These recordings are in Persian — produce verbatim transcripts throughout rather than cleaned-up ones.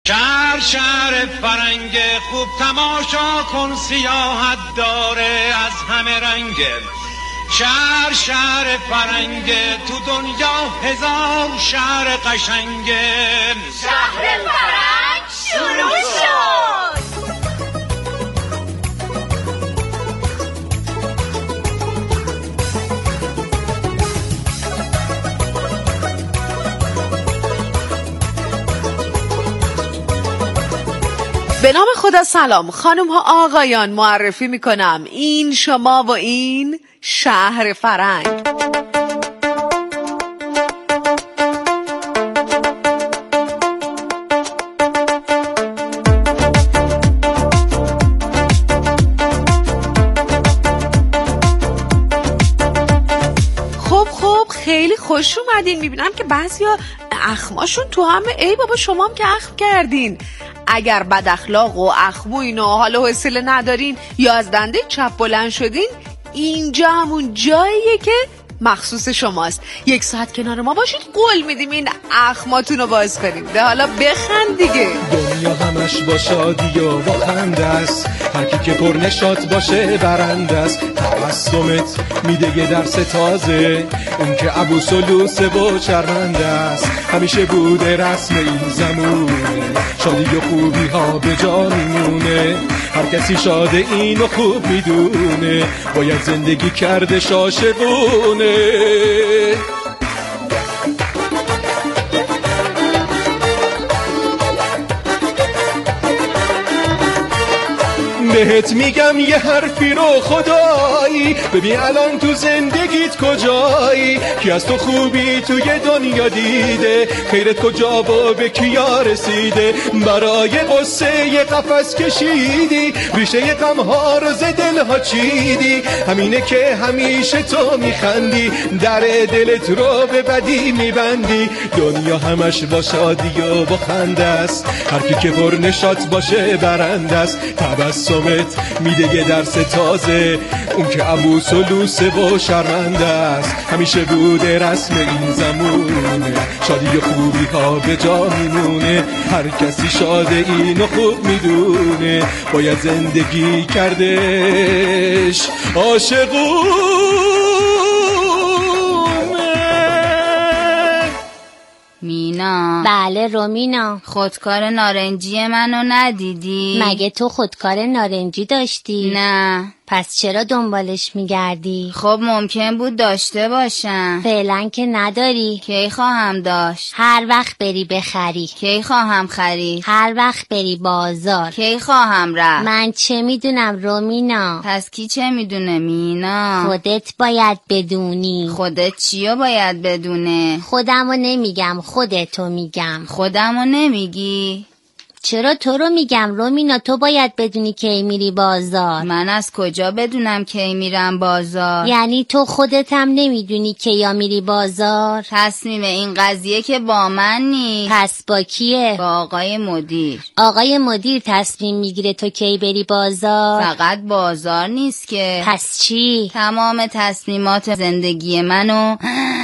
شهر شهر فرنگ خوب تماشا کن، سیاحت داره از همه رنگ. شهر شهر فرنگ تو دنیا هزار شهر قشنگه. شهر فرنگ شروع شد. به نام خدا سلام خانم ها آقایان، معرفی میکنم این شما و این شهر فرنگ. خب خب خیلی خوش اومدین. میبینم که بعضیا اخماشون تو هم. ای بابا شما هم که اخم کردین. اگر بد اخلاق و اخموین و حال و حوصله ندارین یا از دنده چپ بلند شدین، اینجا همون جاییه که مخصوص شماست. یک ساعت کنار ما باشید، قول میدیم این اخماتون رو باز کنیم. ده حالا بخند دیگه. دنیا همش با شادی و با خنده است، هر کی که پر نشاط باشه برنده است. تبسمت میده یه درس تازه، اون که ابوسلوسه و شرمنده است. همیشه بوده رسم این زمونه، شادی و خوبی ها به جا میمونه. هر کسی شاده اینو خوب میدونه، باید زندگی کرده شاشبونه. بهت میگم یه حرفی رو خدایی، ببین الان تو زندگیت کجایی. کی از تو خوبی توی دنیا دیده، خیرت کجا و به کیا رسیده. برای قصه یه قفس کشیدی، ریشه غم‌ها رو ز دل‌ها چیدی. همینه که همیشه تو میخندی، در دلت رو به بدی میبندی. دنیا همش با شادی و با خنده است، هر کی که پر نشاط باشه برنده است. تبسم میده یه درس تازه، اون که ابوسلوسه و شرمنده است. همیشه بوده رسم این زمونه، شادی و خوبی ها به جا میمونه. هر کسی شاده اینو خوب میدونه، باید زندگی کردش عاشقونه. مینا. بله رومینا. خودکار نارنجی منو ندیدی؟ مگه تو خودکار نارنجی داشتی؟ نه. پس چرا دنبالش میگردی؟ خب ممکن بود داشته باشم. فعلا که نداری. کی خواهم داشت؟ هر وقت بری بخری. کی خواهم خرید؟ هر وقت بری بازار. کی خواهم رفت؟ من چه میدونم رومینا؟ پس کی چه میدونه مینا؟ خودت باید بدونی. خودت چیو باید بدونه؟ خودمو نمیگم، خودتو میگم. خودمو نمیگی؟ چرا تو رو میگم رومینا؟ تو باید بدونی کی میری بازار. من از کجا بدونم کی میرم بازار؟ یعنی تو خودت هم نمیدونی کیا میری بازار؟ تصمیم این قضیه که با من نیست. پس با کیه؟ با آقای مدیر. آقای مدیر تصمیم میگیره تو کی بری بازار؟ فقط بازار نیست که. پس چی؟ تمام تصمیمات زندگی منو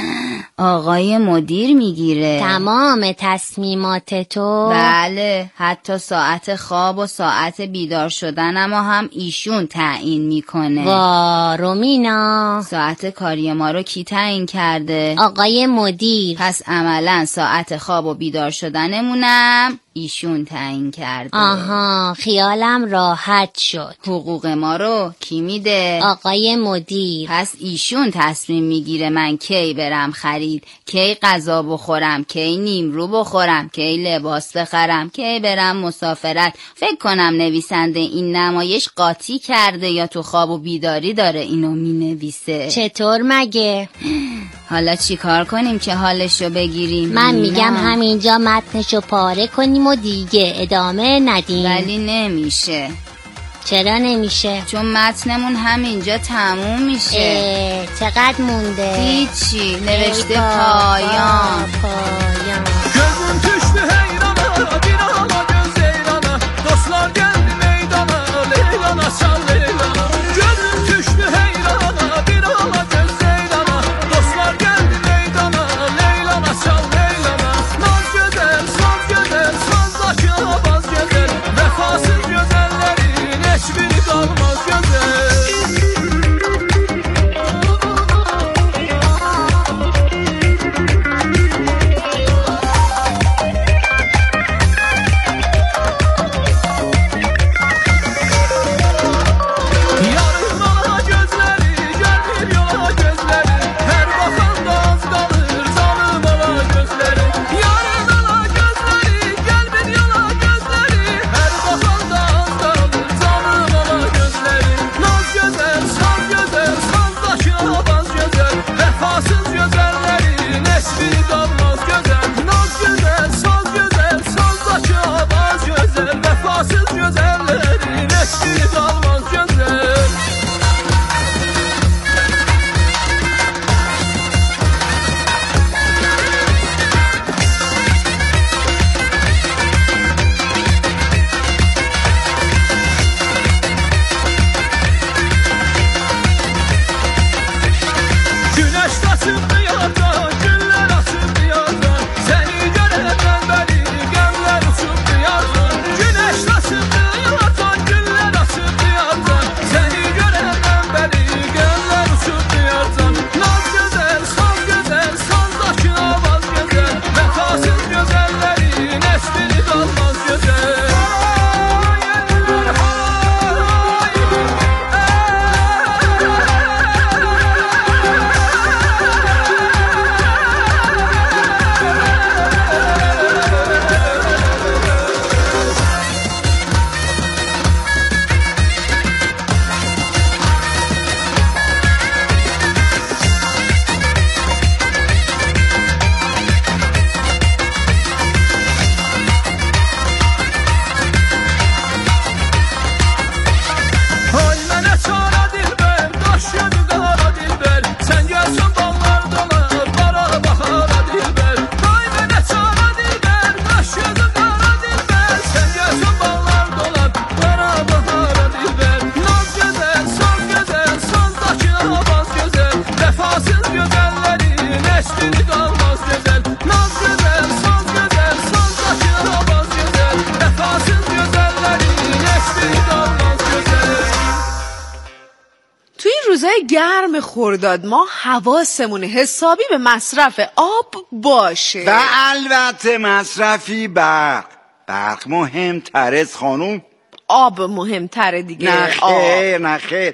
آقای مدیر میگیره. تمام تصمیمات تو؟ بله، حتی ساعت خواب و ساعت بیدار شدنم هم ایشون تعیین میکنه. وا رومینا. ساعت کاری ما رو کی تعیین کرده؟ آقای مدیر. پس عملا ساعت خواب و بیدار شدنمونم ایشون تعیین کرده. آها، خیالم راحت شد. حقوق ما رو کی میده؟ آقای مدیر. پس ایشون تصمیم میگیره من کی برم خرید، کی غذا بخورم، کی نیمرو بخورم، کی لباس بخرم، کی برم مسافرت. فکر کنم نویسنده این نمایش قاطی کرده یا تو خواب و بیداری داره اینو مینویسه. چطور مگه؟ حالا چی کار کنیم که حالشو بگیریم؟ من میگم همینجا متنشو پاره کنیم و دیگه ادامه ندیم. ولی نمیشه. چرا نمیشه؟ چون متنمون همینجا تموم میشه. چقدر مونده؟ هیچی، نوشته پایان. پایان. Gözüm düştü heyrana, bir ala göz eylana. Dostlar geldi meydana, leylana çal leylana. Gözüm düştü heyrana, bir ala göz eylana. Dostlar geldi meydana, leylana çal leylana. Naz güzel, saz güzel, sazdaki روزای گرم خرداد ما حواسمون حسابی به مصرف آب باشه و البته مصرفی برق. برق مهم‌تره خانوم. آب مهمتره دیگه. نه خیر نه خیر،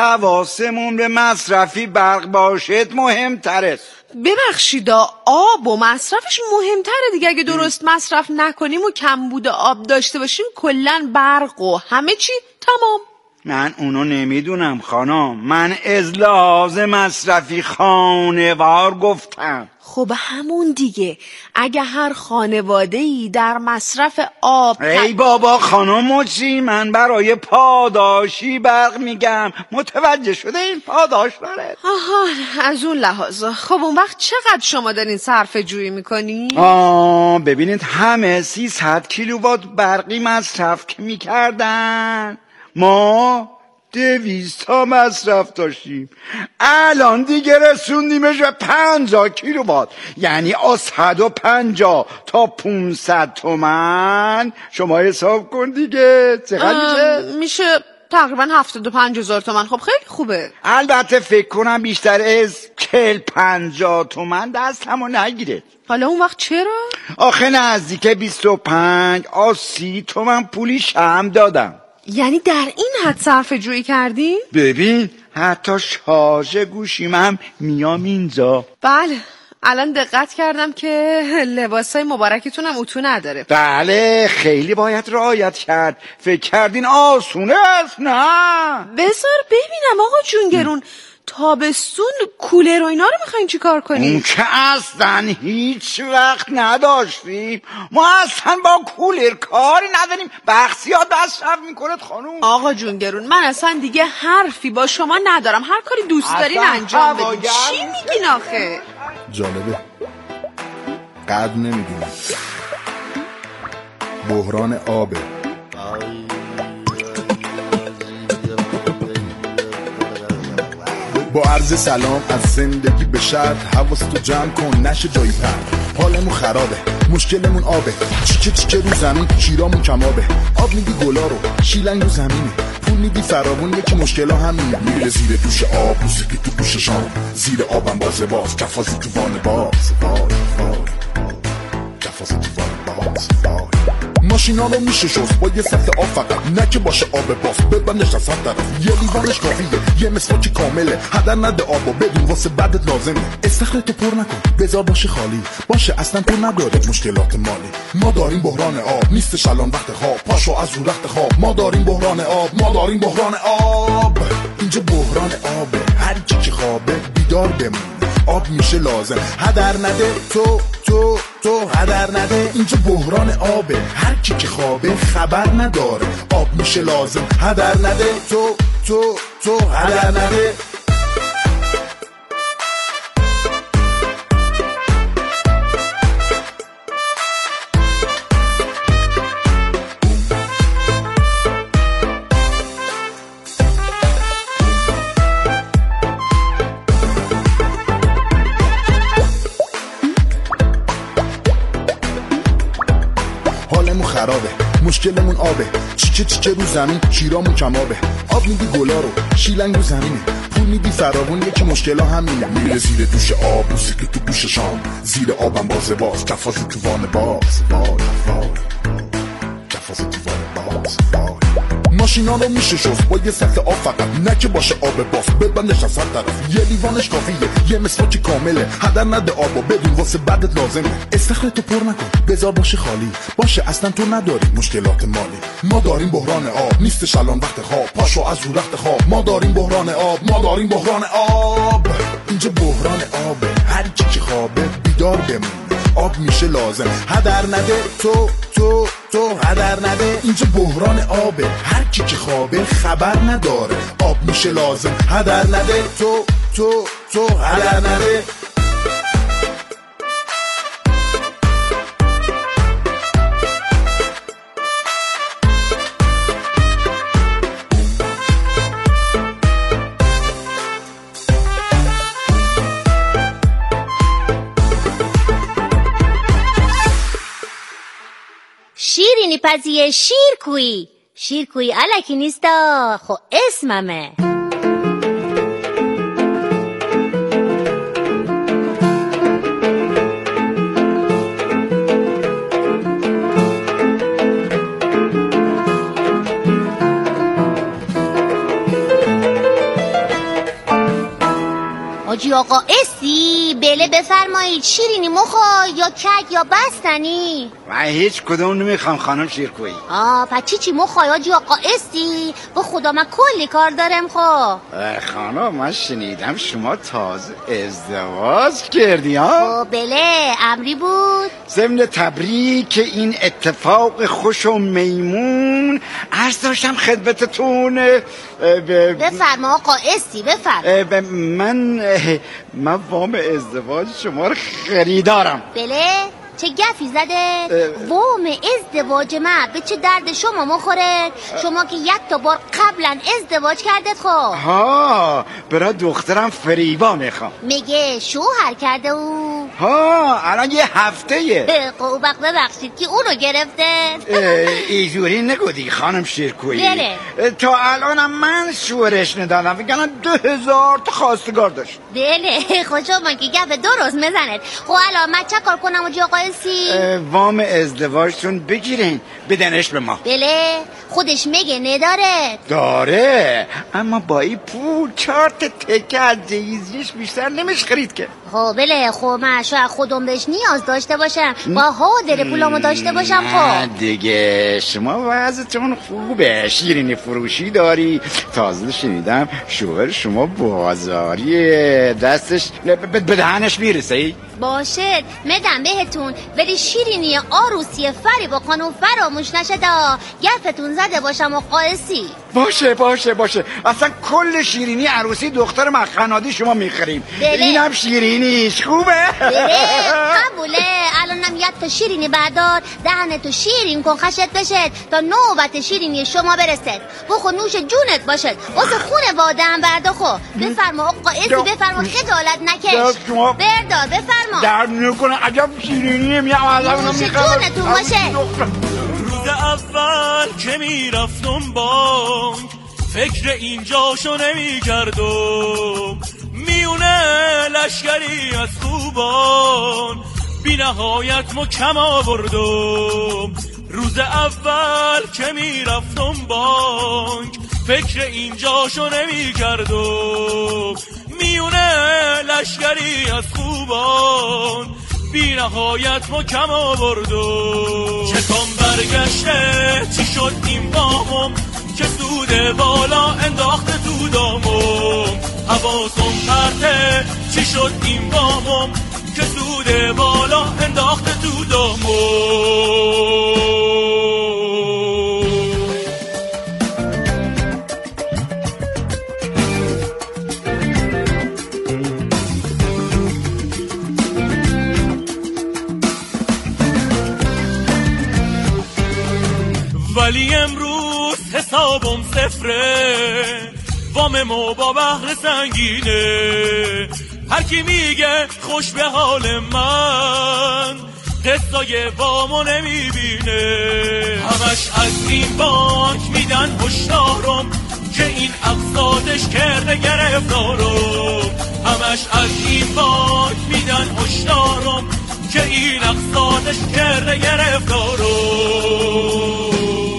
حواسمون به مصرفی برق باشد مهمتره. ببخشید آب و مصرفش مهمتره دیگه. اگه درست مصرف نکنیم و کمبود آب داشته باشیم کلن برق و همه چی تمام. من اونو نمیدونم خانم، من از لحاظ مصرفی خانوار گفتم. خب همون دیگه، اگه هر خانواده‌ای در مصرف آب ای بابا خانم مجری، من برای پاداشی برق میگم، متوجه شده این پاداش داره. آها از اون لحاظ. خب اون وقت چقدر شما دارین صرفه جویی میکنی؟ آه ببینید همه سیصد کیلووات برقی مصرف که میکردن، ما دویست تا مصرف داشتیم، الان دیگه رسوندیمش به پنجاه کیلووات، یعنی از صد و پنجاه تا پونصد تومن. شما حساب کن دیگه چقدر میشه؟ میشه تقریبا هفتاد و پنج هزار تومن. خب خیلی خوبه. البته فکر کنم بیشتر از چهل پنجاه تومن دست همو نگیره. حالا اون وقت چرا؟ آخه نزدیک بیست و پنج تا سی تومن پولی شم دادم. یعنی در این حد صرفه جویی کردین؟ ببین حتی شارژ گوشیم هم میام اینجا. بله الان دقت کردم که لباسای مبارکتون هم اتو نداره. بله خیلی باید رعایت کرد. فکر کردین آسونه است؟ نه بذار ببینم آقا جونگرون، تابستون کولر و اینا رو میخواین چی کار کنیم؟ اون که اصلا هیچ وقت نداشتیم، ما اصلا با کولر کاری نداریم. بخصیات مصرف میکنه خانوم. آقا جونگرون من اصلا دیگه حرفی با شما ندارم، هر کاری دوست دارین انجام بدین. چی میگین آخه؟ جالبه قدر نمیدونی بحران آبه. با عرض سلام از زندگی به شرط، حواستو جمع کن نشه جایی پرد. حالمون خرابه مشکلمون آبه، چیکه چیکه رو زمین شیرامون کمابه. آب میدی گلا رو شیلنگ رو زمینه، پول میدی فراوون یکی مشکلا همینه. میره زیر دوش آب موسیقی تو گوششان، زیر آبم بازه باز کفازی تو وان باز وای وای کفازی تو وان باز وای. ماشینا رو میشه شست با یه سطح آب فقط، نه که باشه آب باز ببندش از هر طرف. یه لیوانش کافیه یه مسواک کامله، هدر نده آبو بدون واسه بعدت لازمه. استخرتو پر نکن بذار باشه خالی باشه، اصلا تو نداره مشکلات مالی. ما داریم بحران آب نیستش الان وقت خواب، پاشو از رو رخت خواب. ما داریم بحران آب ما داریم بحران آب. اینجا بحران آبه، هر کی که خوابه بیدار بمونه، آب میشه لازم. هدر نده تو تو تو هدر نده. اینجا بحران آبه، هر کی که خوابه خبر نداره، آب میشه لازم. هدر نده تو تو تو هدر نده. خرابه مشکلمون آبه، چیکه چیکه رو زمین شیرامون کمابه. آب میدی گلا رو شیلنگ رو زمینه، پول میدی فراوون یکی مشکلا همینه. میره زیر دوش آب موسیقی تو گوششان، زیر آبم بازه باز کفازی تو وان باز وای وای کفازی تو وان باز وای. ماشینا رو میشه شست با یه سطح آب فقط، نه که باشه آب باز ببندش از هر طرف. یه لیوانش کافیه یه مسواک کامله، هدر نده آبو بدون واسه بعدت لازمه. استخرتو پر نکن بذار باشه خالی باشه، اصلا تو نداری مشکلات مالی. ما داریم بحران آب نیستش الان وقت خواب، پاشو از رو رخت خواب. ما داریم بحران آب ما داریم بحران آب. اینجا بحران آبه، هر کی که خوابه بیدار بمونه، آب میشه لازم. هدر نده تو تو تو هدر نده. اینجا بحران آبه، هر کی که خوابه خبر نداره، آب میشه لازم. هدر نده تو تو تو هدر نده. شیرینی پزیه شیرکویی شیرکویی علکی نیستا، خب اسممه. حاجی آقا اسی؟ بله بفرمایید. شیرینی مخوای یا کک یا بستنی؟ من هیچ کدوم نمیخوام خانم شیرکویی. آه پس چی چی مخوای حاجی آقا اسی؟ با خدا من کلی کار دارم. خب خانم من شنیدم شما تازه ازدواج کردی ها؟ خب بله امری بود. ضمن تبریک این اتفاق خوش و میمون عرض داشتم خدمتتون. بفرما آقا اسی بفرما. من من وام ازدواج شما رو خریدارم. بله چه گفی زده؟ وام ازدواج من به چه درد شما مخوره؟ شما که یک تا بار قبلا ازدواج کردید. خب ها برای دخترم فریبا میخوام. میگه شوهر کرده او؟ ها الان یه هفته یه قوبق ببخشید که اونو گرفته. ایجوری نگودی خانم شیرکویی. بله تا الانم من شوهرش ندادم بگنم دو هزار تا خواستگار داشت. بله خوشو من که گفت درست میزنید. خب الان من چه کار کنم و آقا اسی؟ وام ازدواجتون بگیرین بدنش به ما. بله خودش میگه نداره. داره اما با این پول چهار تا تکه از جهیزیش بیشتر نمیشه خرید که. خب بله خب من شاید خودم بهش نیاز داشته باشم با حاضر پولامو داشته باشم. خب دیگه شما وضعتون خوبه، شیرینی فروشی داری، تازه شنیدم شوهر شما بازاریه، دستش به دهنش میرسه. باشه میدم بهتون ولی شیرینی آروسی فری با قانون فراموش نشه دا گفتون زده باشم و قایسی. باشه باشه باشه اصلا کل شیرینی عروسی دختر مخنادی شما میخریم. اینم شیرینیش خوبه. بله قبوله. الانم یک تا شیرینی بردار دهن تو شیرین کن خشت بشد تا نوبت شیرینی شما برسد. بخو نوش جونت باشد واسه خونه وادم بردا. خو بفرما آقا ایسی بفرما خجالت نکش. بردار بفرما درد نکنه عجب شیرینیه میام الان میخوام جونتون باشه. روز اول که میرفتم بانک فکر اینجاشو نمیکردم میونه لشکری از خوبان بی نهایت مکم آوردم. روز اول که میرفتم بانک فکر اینجاشو نمیکردم میونه لشکری از خوبان بی نهایت مکم آوردم. چکم برگشته چی شد این بامم که سود بالا انداخته تو دامم. حواسم پرته چی شد این بامم که سود بالا انداخته تو دامم. ولی امروز حسابم صفره واممو با بحر سنگینه. هر کی میگه خوش به حال من قصای وامو نمیبینه. همش از این بانک میدن هشدارم که این افسادش کرده گرفتارم. همش از این بانک میدن هشدارم که این افسادش کرده گرفتارم.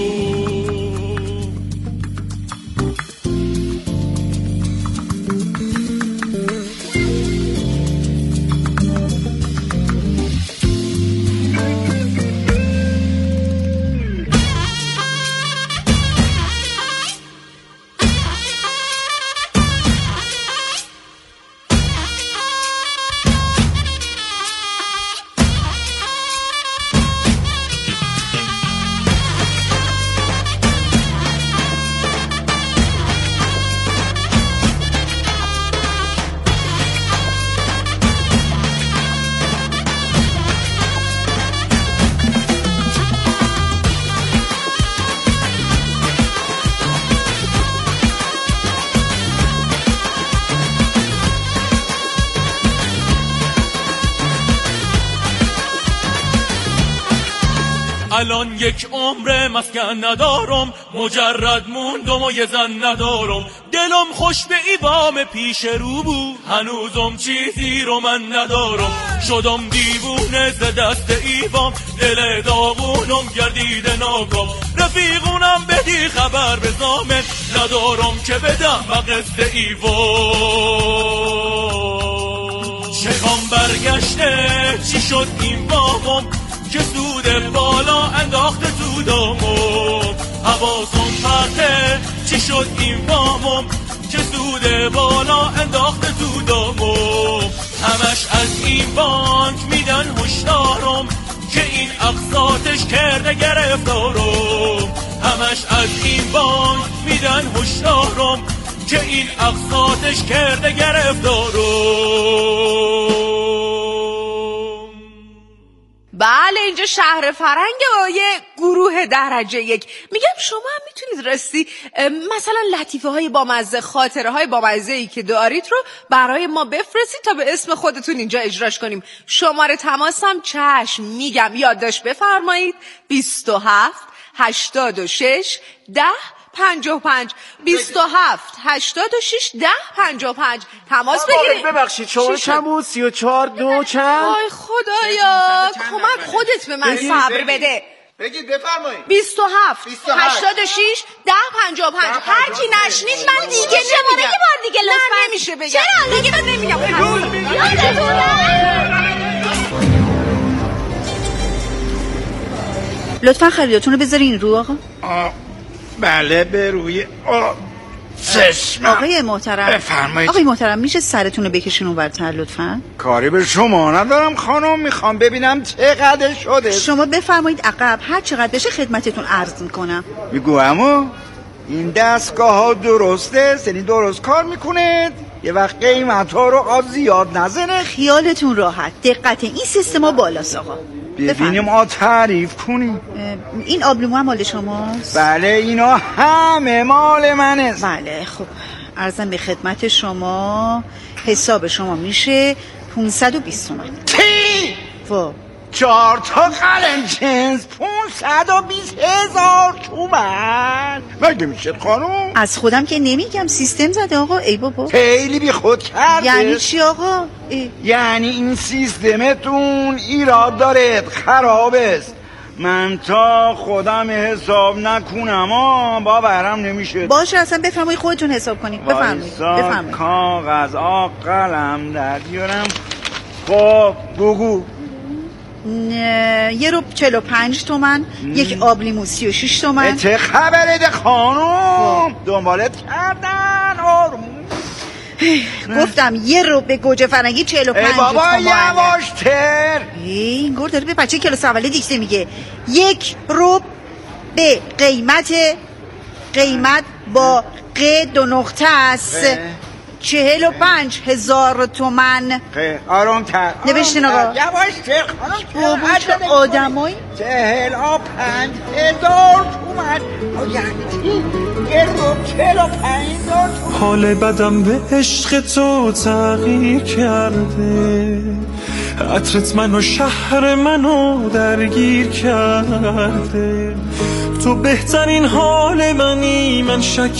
الان یک عمر مسکن ندارم مجرد موندم و یه زن ندارم. دلم خوش به ایوام پیش رو بود هنوزم چیزی رو من ندارم. شدم دیوونه ز دست ایوام دل داغونم گردیده ناکام. رفیقونم به بدی خبر به زامن ندارم که بدم مغزده ایوان شکام برگشته چی شد این بامم که سود بالا انداخته تو دامم حواسم پرته چی شد این بامم که سود بالا انداخته تو دامم همش از این بانک میدن هشدارم که این اقساطش کرده گرفتارم همش از این بانک میدن هشدارم که این اقساطش کرده گرفتارم. بله اینجا شهر فرنگ با یه گروه درجه یک. میگم شما هم میتونید راستی مثلا لطیفه های بامزه خاطره های بامزه ای که دارید رو برای ما بفرستید تا به اسم خودتون اینجا اجراش کنیم. شماره تماسم چشم میگم یادداشت بفرمایید بیست و هفت هشتاد و شش ده پنجاه و پنج بیست و هفت هشتاد و شش ده پنجاه و پنج تماس بگیرید. ببخشید شما چند بود؟ سی و چهار دو چند؟ آی خدایا کمک خودت به من صبر بده. بگید بفرمایید. بیست و هفت هشتاد و شش ده پنجاه و پنج هرچی نشنید من دیگه نمیگم. یه بار دیگه لطفا. نه نمیشه بگم. چرا؟ دیگه من نمیگم. لطفا خریداتون رو بذارین رو آقا. بله به روی چشم. آقای محترم بفرمایید. آقای محترم میشه سرتون رو بکشین اونورتر لطفا؟ کاری به شما ندارم خانم میخوام ببینم چقدر شده. شما بفرمایید عقب هر چقدر بشه خدمتتون عرض میکنم. میگو اما این دستگاه ها درسته یعنی درست کار میکنه یه وقت قیمت ها رو آب زیاد نزنه. خیالتون راحت دقت این سیستم ها بالاست آقا. ببینیم آ تعریف کنیم. این آبلیمو هم مال شماست؟ بله اینا همه مال منه. بله خب عرضم به خدمت شما حساب شما میشه پونصد و بیست تومن. تی و چهار تا قلم جنس پونصد و بیست هزار تومن مگه میشه خانم؟ از خودم که نمیگم سیستم زده آقا. ای بابا خیلی بی خود کرده. یعنی چی آقا؟ ای. یعنی این سیستمتون ایراد داره خراب است. من تا خودم حساب نکنم آه باورم نمیشه. باشه اصلا بفرمایید خودتون حساب کنید. بفرمایید بفرمایید. کاغذ آ قلم در بیارم. خب بگو. یه رو چهل و پنج تومن یک آبلیمو سی و شش تومن. چه خبره ده خانوم؟ دنبالت کردن آروم. گفتم یه رو به گوجه فرنگی چهل و پنج تومن. بابا یواش تر. این گور داره به بچه کلاس اوله دیکته میگه. یک رو به قیمت قیمت با ق دو نقطه است چهل و پنج هزار تومن. آروم تر نوشتین آقا. یواش تر خانم. بابا چه آدمایی. چهل و پنج هزار تومن. یعنی یه رو چهل و پنج هزار تومن. حال بدم به عشق تو تغییر کرده عطرت منو شهر منو درگیر کرده تو بهترین حال منی من شک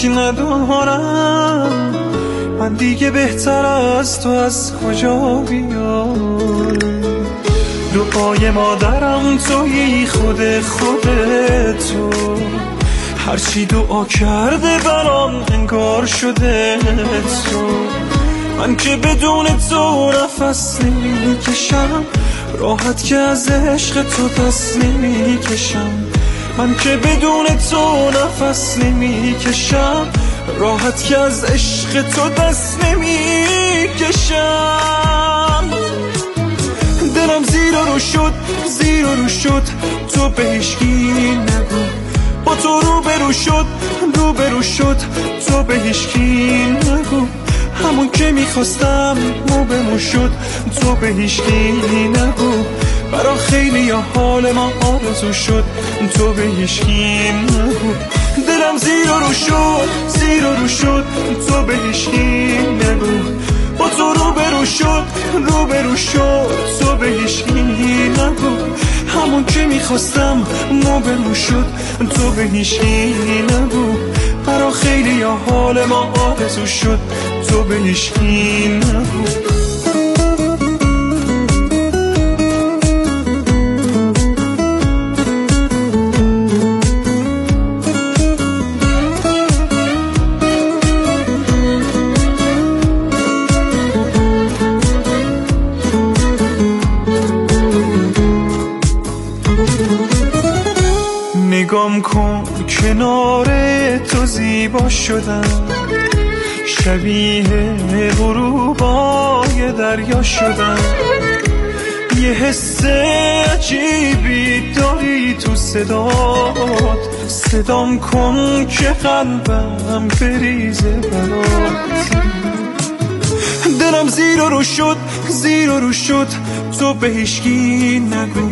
ندارم من دیگه بهتر از تو از کجا بیام دعای مادرم تویی خود خودتو هرچی دعا کرده برام انگار شده تو من که بدون تو نفس نمیکشم راحت که از عشق تو دست نمیکشم من که بدون تو نفس نمیکشم راحت که از عشق تو دست نمیکشم دلم زیر رو شد زیر رو شد تو به هیچکی نگو با تو رو برو شد رو برو شد تو به هیچکی نگو همون که میخواستم مو به مو شد تو به هیچکی نگو برا خیلی یا حال ما آرزو شد تو به هیچکی نگو دلم زیر رو شد زیر رو شد تو به هیچکی نگو با تو رو برو شد رو برو شد تو به هیچکی نگو همون که میخواستم مو به مو شد تو به هیچکی نگو برا خیلی یا حال ما آرزو شد تو به هیچکی نگو کنار تو زیبا شدم، شبیه غروبای دریا شدم. یه حس عجیبی داری تو صدات، صدام کن که قلبم بریزه برات. دلم زیر و رو شد، زیر و رو شد، تو به هیچکی نگو.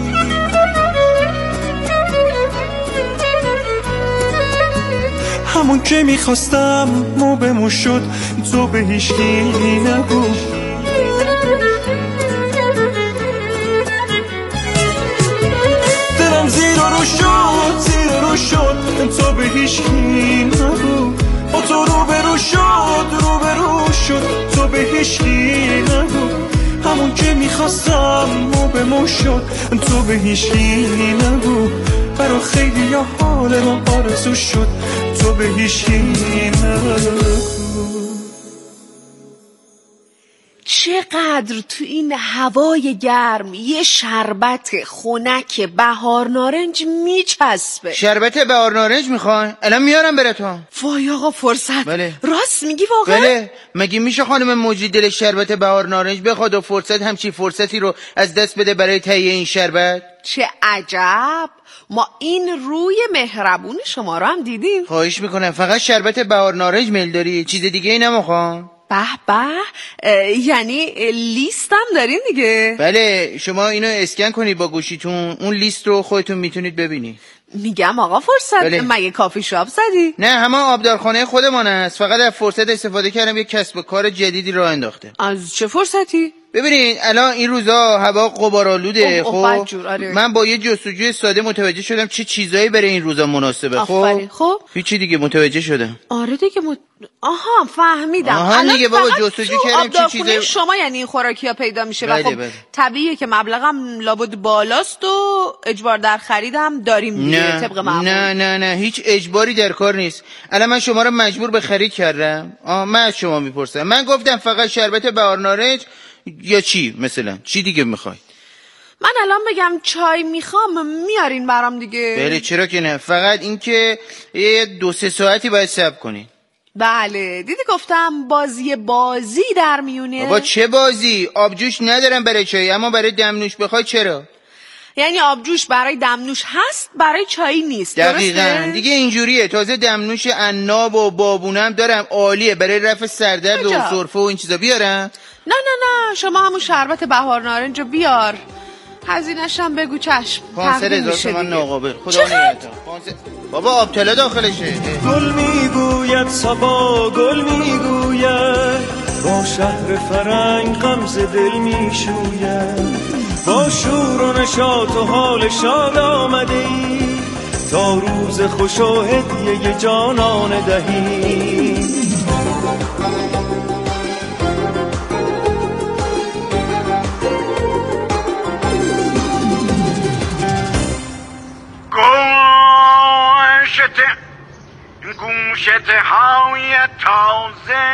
همون که میخواستم مو به مو شد، تو به هیچکی نگو. دلم زیر و رو شد، زیر و رو شد، تو به هیچکی نگو. با تو رو به رو شد، رو به رو شد، تو به هیچکی نگو. همون که میخواستم مو به مو شد، تو به هیچکی نگو. برا خیلی یا حال ما آرزو شد، تو به هیچکی نگو. چقدر تو این هوای گرم یه شربت خنک بهار نارنج میچسبه. شربت بهار نارنج میخوان؟ الان میارم براتون. وای آقا فرصت. بله. راست میگی واقعا؟ بله. مگه میشه خانم موجی دل شربت بهار نارنج بخواد و فرصت همچی فرصتی رو از دست بده برای تهیه این شربت؟ چه عجب. ما این روی مهربون شما رو هم دیدیم. خواهش میکنم فقط شربت بهار نارنج میل داری؟ چیز دیگه ای نمیخوام. به به، یعنی لیست هم دارین دیگه؟ بله. شما اینو اسکن کنید با گوشیتون، اون لیست رو خودتون میتونید ببینید. میگم آقا فرصت. بله. مگه کافی شاپ زدی؟ نه، همه آبدارخانه خودمان است. فقط از فرصت استفاده کردم یک کسب و کار جدیدی راه انداخته. از چه فرصتی؟ ببینید الان این روزا هوا غبارآلوده. خب آره. من با یه جستجوی ساده متوجه شدم چه چیزایی برای این روزا مناسبه. خب خب هیچی دیگه متوجه شدم. آره دیگه مت... آها فهمیدم. آها دیگه بابا جستجو کردم چه چیزایی شما یعنی این خوراکی‌ها پیدا میشه. بله و خب بله. طبیعیه که مبلغم لابد بالاست و اجبار در خریدم داریم دیگه طبق معمول. نه نه نه هیچ اجباری در کار نیست. الان من شما رو مجبور به خرید کردم. آ من از شما میپرسم. من گفتم فقط شربت بهار نارنج یا چی مثلا؟ چی دیگه میخوای؟ من الان بگم چای میخوام میارین برام دیگه؟ بله چرا که نه. فقط این که یه دو سه ساعتی باید صبر کنین. بله دیدی گفتم بازی بازی در میونه. بابا چه بازی؟ آبجوش ندارم برای چای، اما برای دمنوش بخوای چرا؟ یعنی آبجوش برای دمنوش هست برای چای نیست. دقیقاً دیگه اینجوریه. تازه دمنوش عناب و بابونم دارم، عالیه برای رفع سردرد و سرفه و این چیزا. بیارم؟ نه نه نه شما همون شربت بهار نارنج رو بیار، هزینه‌ش هم بگو چشم. پانصد هزار تومان ناقابل. خدا نگهدار. بابا آبتلا داخلشه. گل میگوید صبا گل میگوید، با شهر فرنگ غمزه دل میشوید. با شور و نشاط و حال شاد آمده ای، تا روز خوش و هدیه جانان دهی. گوشت گوشت های تازه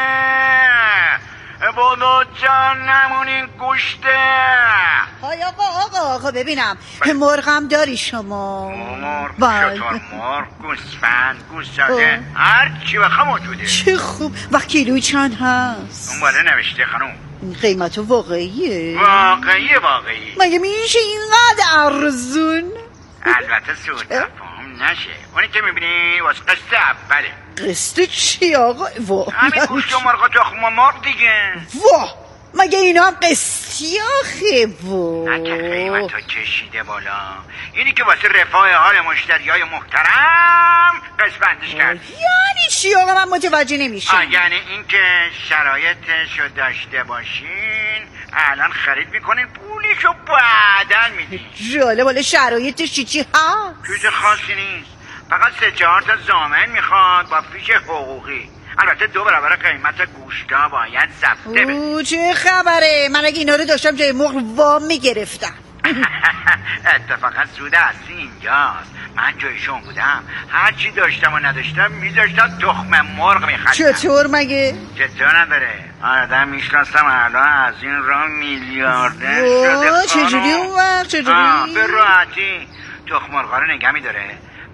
بودو جان نمونین گوشته. های آقا آقا آقا ببینم مرغم داری شما؟ مرغ شطور مرغ گوسفند گوساله هر چی بخواه موجوده. چه خوب. و کیلوی چند هست؟ اون بالا نوشته خانوم. قیمت واقعیه؟ واقعیه واقعی. مگه میشه اینقدر ارزون؟ البته سود مفهوم نشه. اونی که میبینی واسه قسط اوله. قسط چی آقا؟ واه همین گوشت و مرغ و تخم و مرغ دیگه. واه مگه اینا هم قسطی آخه؟ واه نه که قیمت ها کشیده بالا. اینی که واسه رفاه حال مشتری های محترم قسمتش کرد. یعنی چی آقا؟ من متوجه نمیشم. یعنی این که شرایطش رو داشته باشین الان خرید میکنین پولیشو بعدن میدین. جالب. ولی شرایطش چی چی هست؟ چیز خاصی نیست. فقط سه چهار تا زامن میخواد با فیش حقوقی. البته دو برابر قیمت گوشتا باید ضبطه بشه. او چه خبره؟ من اگه اینا رو داشتم جای مرغ وام میگرفتم. اتفاقا سود اصلی اینجاست. من جای شما بودم هر چی داشتم و نداشتم میذاشتم تخم مرغ میخریدم. چطور مگه؟ چطور نداره؟ آدم میشناسم الان از این راه میلیاردر شده. چجوری اون وقت؟ چجوری؟ به راحتی تخم مرغا رو نگه میداره،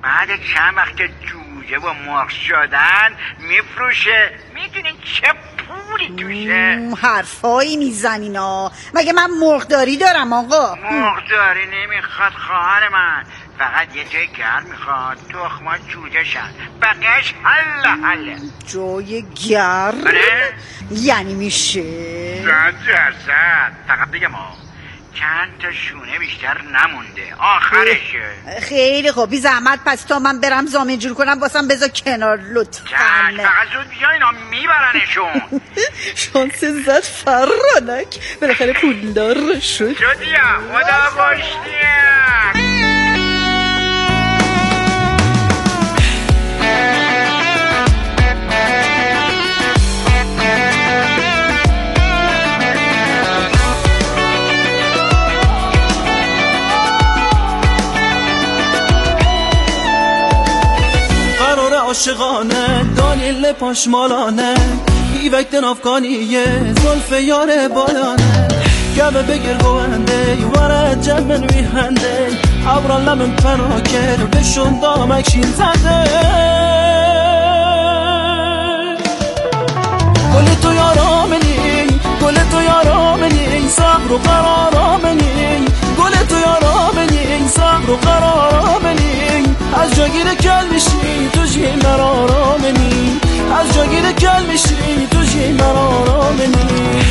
بعد چند وقت که جوجه و مرغ شدن میفروشه. میدونین چه پولی توشه؟ حرفایی میزنینا. مگه من مرغداری دارم آقا؟ مرغداری نمیخواد خواهر من، فقط یه جای گرم میخواد، تخما جوجه شن، بقیهش حل حله. جای گرم؟ آره؟ یعنی میشه؟ صد درصد. فقط بگم چند تا شونه بیشتر نمونده، آخرشه. خیلی خوب، بی زحمت پس تا من برم زامن جور کنم واسم بذار کنار لطفاً. فقط زود بیا، اینا میبرنشون. شانس زد فرانک، بالاخره پولدار شد. شدیا خدا باشدیم. عاشقانه دانیل پاشمالانه ایوک دنافکانیه زلف یار بالانه گبه بگیر گوهنده وارد جمن ویهنده عبران لمن پناکر بشون دامکشین زنده گل تو یارامنی گل تو یارامنی صبر و قرارامنی گل تو یارامنی صبر و قرارامنی از جاگیر کل میشی تو جی مرارامنی از جاگیر کل میشی تو جی مرارامنی